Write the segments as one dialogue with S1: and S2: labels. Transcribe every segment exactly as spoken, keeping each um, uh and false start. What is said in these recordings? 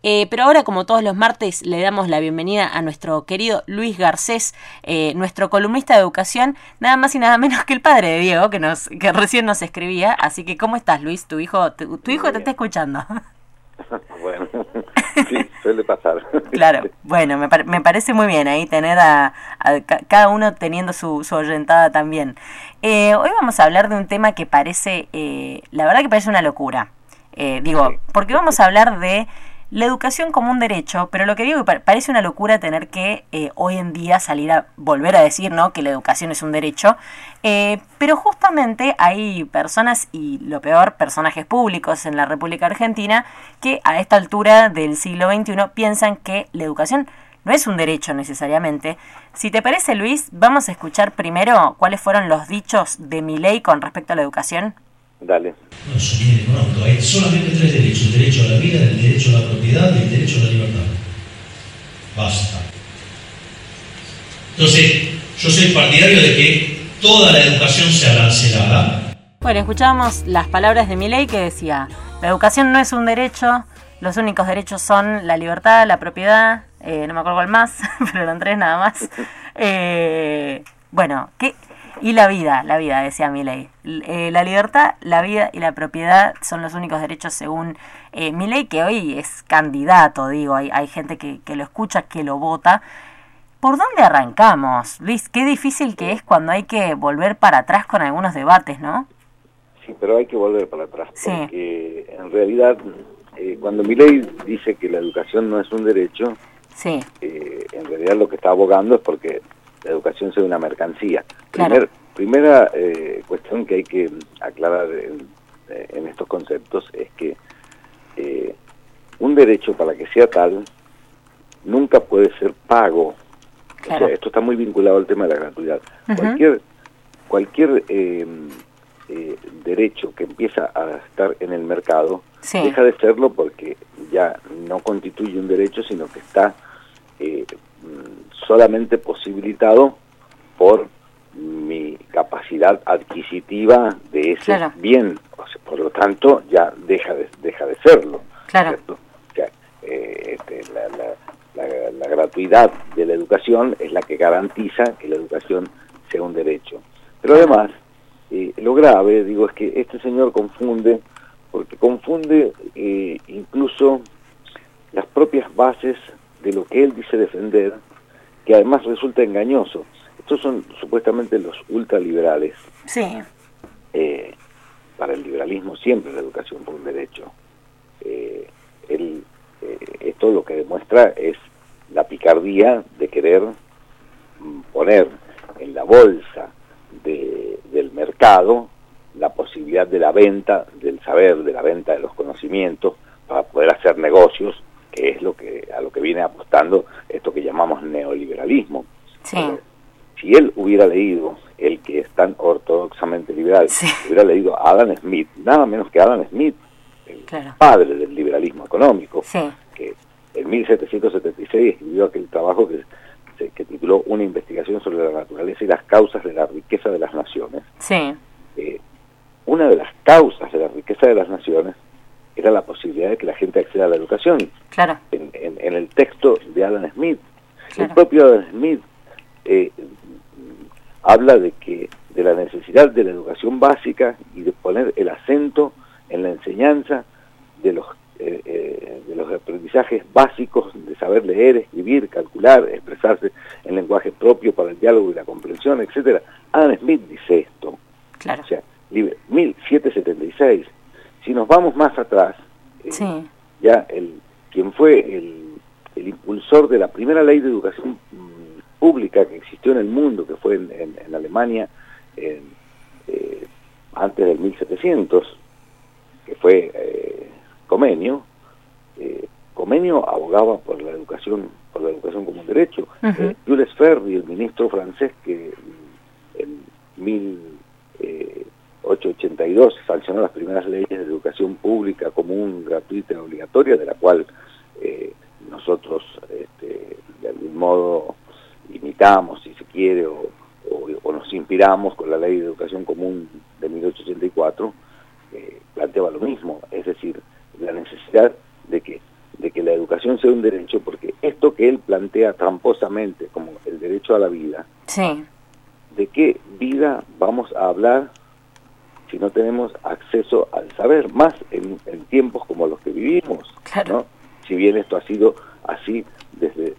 S1: Eh, pero ahora, como todos los martes, le damos la bienvenida a nuestro querido Luis Garcés, eh, nuestro columnista de educación, nada más y nada menos que el padre de Diego, que nos que recién nos escribía. Así que, ¿cómo estás, Luis? Tu hijo, tu, tu hijo te está escuchando.
S2: Bueno, sí, suele pasar.
S1: Claro, bueno, me, par me parece muy bien ahí tener a, a ca cada uno teniendo su, su oyentada también. Eh, hoy vamos a hablar de un tema que parece, eh, la verdad que parece una locura. Eh, digo, porque vamos a hablar de la educación como un derecho, pero lo que digo que parece una locura tener que eh, hoy en día salir a volver a decir, ¿no?, que la educación es un derecho, eh, pero justamente hay personas, y lo peor, personajes públicos en la República Argentina, que a esta altura del siglo veintiuno piensan que la educación no es un derecho necesariamente. Si te parece, Luis, vamos a escuchar primero cuáles fueron los dichos de Milei con respecto a la educación.
S2: Dale.
S3: No, eso viene económico. Hay solamente tres derechos: el derecho a la vida, el derecho a la propiedad y el derecho a la libertad. Basta. Entonces, yo soy partidario de que toda la educación sea arancelada.
S1: Bueno, escuchábamos las palabras de Milei, que decía: la educación no es un derecho, los únicos derechos son la libertad, la propiedad, eh, no me acuerdo cuál más, pero eran tres nada más. Eh, bueno, ¿qué? Y la vida, la vida, decía Milei. Eh, la libertad, la vida y la propiedad son los únicos derechos según eh, Milei, que hoy es candidato, digo, hay, hay gente que, que lo escucha, que lo vota. ¿Por dónde arrancamos, Luis? Qué difícil que es cuando hay que volver para atrás con algunos debates, ¿no?
S2: Sí, pero hay que volver para atrás,
S1: sí.
S2: Porque en realidad, eh, cuando Milei dice que la educación no es un derecho,
S1: sí.
S2: eh, en realidad lo que está abogando es porque la educación sea una mercancía.
S1: Claro.
S2: Primer, primera eh, cuestión que hay que aclarar en, en estos conceptos es que eh, un derecho, para que sea tal, nunca puede ser pago.
S1: Claro.
S2: O sea, esto está muy vinculado al tema de la gratuidad.
S1: Uh-huh.
S2: Cualquier, cualquier eh, eh, derecho que empieza a estar en el mercado, sí, deja de serlo porque ya no constituye un derecho, sino que está eh, solamente posibilitado por mi capacidad adquisitiva de ese claro. bien, o sea, por lo tanto ya deja de, deja de serlo.
S1: Claro.
S2: ¿Cierto? O sea, eh, este, la, la, la, la gratuidad de la educación es la que garantiza que la educación sea un derecho. Pero además, eh, lo grave, digo, es que este señor confunde, porque confunde eh, incluso las propias bases de lo que él dice defender, que además resulta engañoso. Estos son supuestamente los ultraliberales.
S1: Sí.
S2: Eh, para el liberalismo siempre la educación fue un derecho. Eh, él, eh, esto lo que demuestra es la picardía de querer poner en la bolsa de, del mercado la posibilidad de la venta del saber, de la venta de los conocimientos, para poder hacer negocios, que es lo que a lo que viene apostando esto que llamamos neoliberalismo.
S1: Sí.
S2: Eh, si él hubiera leído, el que es tan ortodoxamente liberal,
S1: sí.
S2: hubiera leído a Adam Smith, nada menos que Adam Smith, el claro. padre del liberalismo económico,
S1: sí.
S2: que en mil setecientos setenta y seis escribió aquel trabajo que, que tituló Una investigación sobre la naturaleza y las causas de la riqueza de las naciones.
S1: Sí.
S2: Eh, una de las causas de la riqueza de las naciones era la posibilidad de que la gente acceda a la educación.
S1: Claro.
S2: En, en, en el texto de Adam Smith,
S1: claro.
S2: el propio Adam Smith eh, habla de que de la necesidad de la educación básica y de poner el acento en la enseñanza de los eh, eh, de los aprendizajes básicos de saber leer, escribir, calcular, expresarse en lenguaje propio para el diálogo y la comprensión, etcétera. Adam Smith dice esto.
S1: Claro.
S2: O sea, mil setecientos setenta y seis. Si nos vamos más atrás, eh,
S1: sí.
S2: ya el quien fue el, el impulsor de la primera ley de educación mmm, pública que existió en el mundo, que fue en, en, en Alemania en, eh, antes del mil setecientos, que fue eh, Comenio. Eh, Comenio abogaba por la educación, por la educación como un derecho. Uh-huh. eh, Jules Ferry, el ministro francés, que en mil ochocientos ochenta y dos sancionó las primeras leyes de educación pública común, gratuita y obligatoria, de la cual eh, nosotros este, de algún modo imitamos, si se quiere, o, o, o nos inspiramos con la ley de educación común de mil ochocientos ochenta y cuatro, eh, planteaba lo mismo, es decir, la necesidad de que, de que la educación educación sea un derecho, porque esto que él plantea tramposamente como el derecho a la vida,
S1: sí.
S2: ¿de qué vida vamos a hablar si no tenemos acceso al saber, más en, en tiempos como los que vivimos?
S1: Claro.
S2: ¿No? Si bien esto ha sido así desde,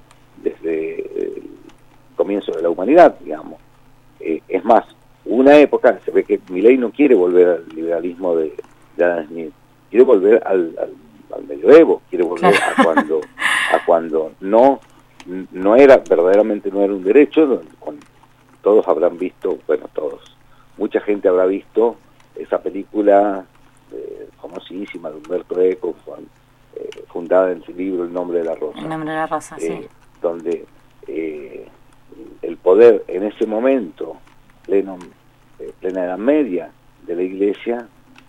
S2: desde el comienzo de la humanidad, digamos. Eh, es más, una época, se ve que Milei no quiere volver al liberalismo de, de Adam Smith, quiere volver al, al, al medioevo, quiere volver
S1: claro.
S2: a cuando a cuando no no era, verdaderamente no era un derecho, cuando todos habrán visto, bueno, todos, mucha gente habrá visto esa película eh, famosísima de Humberto Eco, eh, fundada en su libro El nombre de la rosa.
S1: El nombre de la rosa,
S2: eh,
S1: sí.
S2: Donde eh, el poder en ese momento, pleno, eh, plena Edad Media de la Iglesia,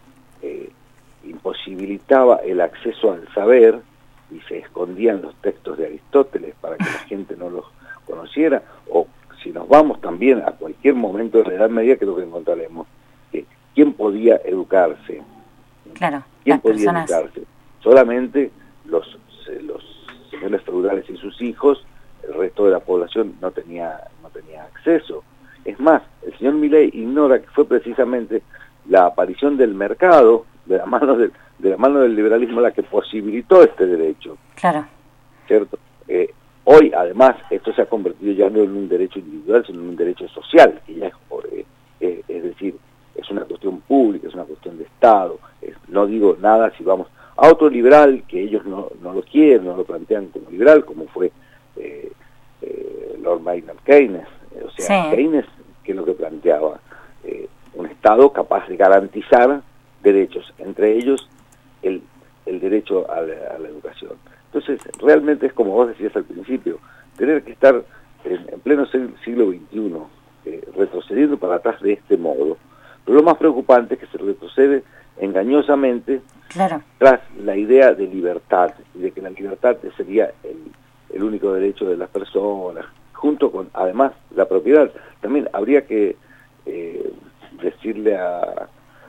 S2: eh, imposibilitaba el acceso al saber y se escondían los textos de Aristóteles para que la gente no los conociera. O si nos vamos también a cualquier momento de la Edad Media, creo que encontraremos que ¿quién podía educarse?
S1: Claro,
S2: ¿Quién
S1: las
S2: podía
S1: personas...
S2: educarse? Solamente los, los señores feudales y sus hijos. El resto de la población no tenía no tenía acceso. Es más, el señor Milei ignora que fue precisamente la aparición del mercado de la mano del, de la mano del liberalismo la que posibilitó este derecho.
S1: Claro.
S2: ¿Cierto? Eh, hoy, además, esto se ha convertido ya no en un derecho individual, sino en un derecho social, que ya es, eh, eh, es decir, es una cuestión pública, es una cuestión de Estado. Es, no digo nada si vamos a otro liberal, que ellos no, no lo quieren, no lo plantean como liberal, como fue eh, eh, Lord Maynard Keynes. O sea, sí. Keynes, ¿qué es lo que planteaba? Eh, un Estado capaz de garantizar derechos, entre ellos el, el derecho a la, a la educación. Entonces, realmente es como vos decías al principio, tener que estar en, en pleno siglo veintiuno, eh, retrocediendo para atrás de este modo. Pero lo más preocupante es que se retrocede engañosamente,
S1: claro,
S2: tras la idea de libertad, y de que la libertad sería el, el único derecho de las personas, junto con, además, la propiedad. También habría que eh, decirle a,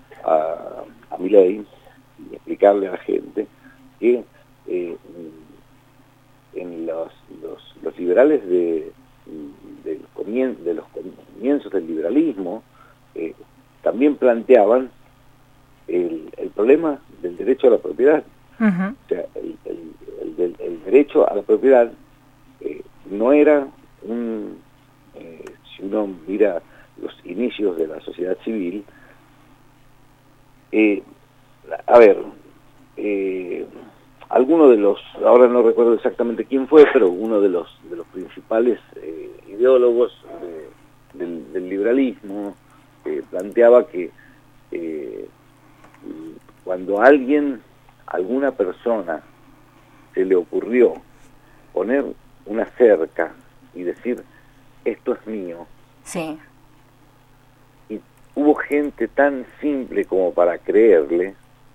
S2: a, a Milei y explicarle a la gente que eh, en los, los, los liberales de, de, comien de los comienzos del liberalismo eh, también planteaban el, el problema del derecho a la propiedad. Uh-huh. O sea, el, el, el, el, el derecho a la propiedad eh, no era un, eh, si uno mira los inicios de la sociedad civil, eh, a ver, eh, alguno de los, ahora no recuerdo exactamente quién fue, pero uno de los de los principales eh, ideólogos de, del, del liberalismo eh, planteaba que eh, cuando a alguien, alguna persona se le ocurrió poner una cerca y decir esto es mío,
S1: sí,
S2: y hubo gente tan simple como para creerle,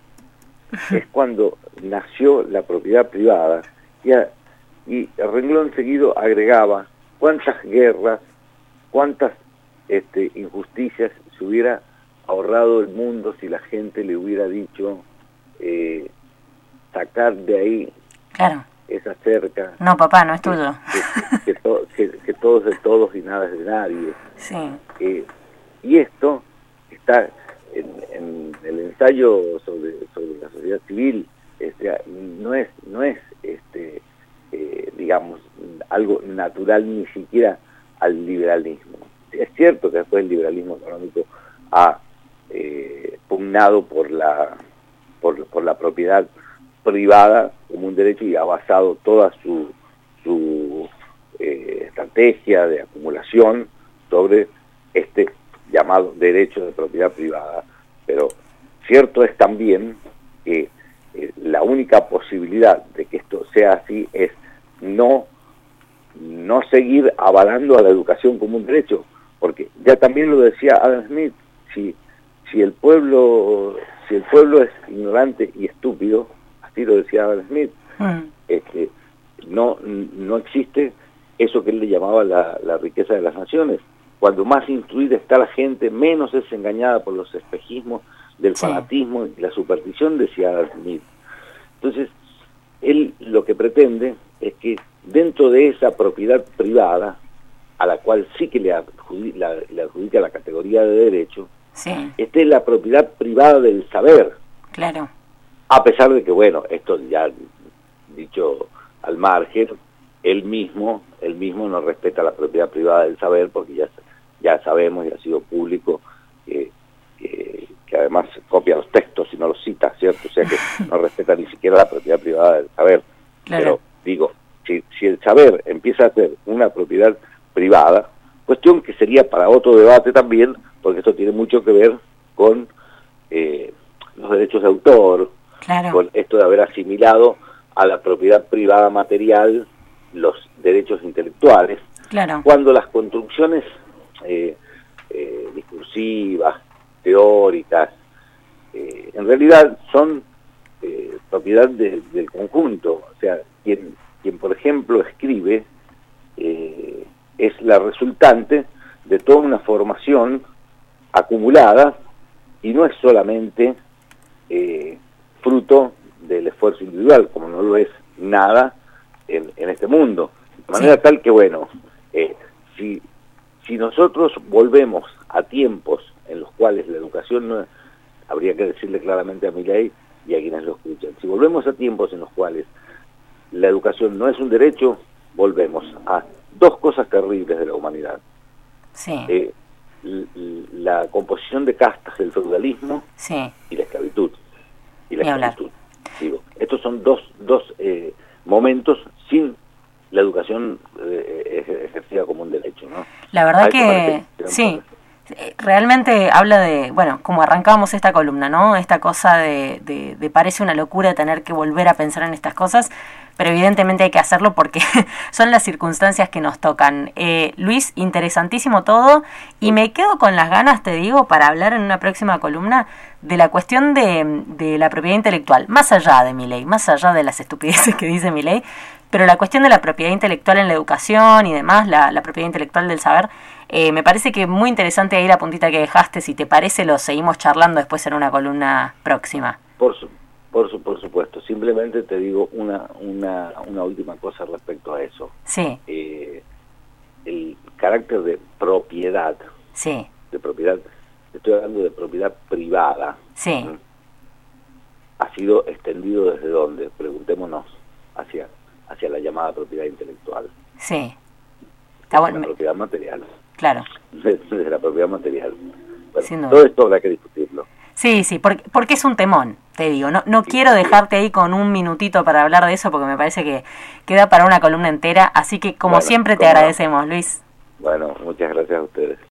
S2: es cuando nació la propiedad privada, y, a, y el renglón seguido agregaba cuántas guerras, cuántas este, injusticias se hubiera ahorrado el mundo si la gente le hubiera dicho eh, sacar de ahí,
S1: claro,
S2: esa cerca.
S1: No, papá, no es tuyo.
S2: Que, que, que, to, que, que todo es de todos y nada es de nadie.
S1: Sí.
S2: Eh, y esto está en, en el ensayo sobre, sobre la sociedad civil, este, no es, no es este, eh, digamos, algo natural ni siquiera al liberalismo. Es cierto que después el liberalismo económico ha eh, pugnado por la, por, por la propiedad privada como un derecho y ha basado toda su, su eh, estrategia de acumulación sobre este llamado derecho de propiedad privada. Pero cierto es también que eh, la única posibilidad de que esto sea así es no, no seguir avalando a la educación como un derecho, porque ya también lo decía Adam Smith, si, si el pueblo, si el pueblo es ignorante y estúpido, así lo decía Adam Smith, mm. este, no, no existe eso que él le llamaba la, la riqueza de las naciones. Cuando más instruida está la gente, menos es engañada por los espejismos del sí. fanatismo y la superstición, decía Adam Smith. Entonces, él lo que pretende es que dentro de esa propiedad privada, a la cual sí que le adjudica la, le adjudica la categoría de derecho,
S1: sí,
S2: esté la propiedad privada del saber.
S1: claro.
S2: A pesar de que, bueno, esto ya dicho al margen, él mismo, él mismo no respeta la propiedad privada del saber, porque ya, ya sabemos y ha sido público que, que, que además copia los textos y no los cita, ¿cierto? O sea que no respeta ni siquiera la propiedad privada del saber.
S1: Claro.
S2: Pero digo, si, si el saber empieza a ser una propiedad privada, cuestión que sería para otro debate también, porque esto tiene mucho que ver con eh, los derechos de autor,
S1: Claro.
S2: con esto de haber asimilado a la propiedad privada material los derechos intelectuales,
S1: Claro.
S2: cuando las construcciones eh, eh, discursivas, teóricas, eh, en realidad son eh, propiedad de, del conjunto. O sea, quien, quien por ejemplo escribe eh, es la resultante de toda una formación acumulada y no es solamente eh, fruto del esfuerzo individual, como no lo es nada en, en este mundo. De manera sí. tal que, bueno, eh, si, si nosotros volvemos a tiempos en los cuales la educación, no, habría que decirle claramente a Milei y a quienes lo escuchan, si volvemos a tiempos en los cuales la educación no es un derecho, volvemos a dos cosas terribles de la humanidad.
S1: Sí.
S2: Eh, la composición de castas del feudalismo
S1: sí.
S2: y la esclavitud. Y la
S1: Ni
S2: esclavitud. Digo, estos son dos, dos eh, momentos sin la educación eh, ejercida como un derecho, ¿no?
S1: La verdad que, que sí, realmente habla de, bueno, como arrancábamos esta columna, ¿no? Esta cosa de, de, de parece una locura tener que volver a pensar en estas cosas, pero evidentemente hay que hacerlo porque son las circunstancias que nos tocan. Eh, Luis, interesantísimo todo, y me quedo con las ganas, te digo, para hablar en una próxima columna de la cuestión de, de la propiedad intelectual, más allá de Milei, más allá de las estupideces que dice Milei, pero la cuestión de la propiedad intelectual en la educación y demás, la, la propiedad intelectual del saber, eh, me parece que muy interesante ahí la puntita que dejaste. Si te parece, lo seguimos charlando después en una columna próxima.
S2: Por su Por, su, por supuesto, simplemente te digo una, una, una última cosa respecto a eso.
S1: Sí.
S2: Eh, el carácter de propiedad,
S1: sí.
S2: de propiedad, estoy hablando de propiedad privada,
S1: sí.
S2: ¿sí? Ha sido extendido desde dónde, preguntémonos, hacia, hacia la llamada propiedad intelectual.
S1: Sí. Está bueno.
S2: La propiedad material.
S1: Claro.
S2: Desde la propiedad material. Bueno,
S1: Sin duda.
S2: Todo esto habrá que discutirlo.
S1: Sí, sí, porque, porque es un temón, te digo. No, no quiero dejarte ahí con un minutito para hablar de eso porque me parece que queda para una columna entera. Así que, como
S2: bueno,
S1: siempre, te
S2: como
S1: agradecemos, Luis.
S2: Bueno, muchas gracias a ustedes.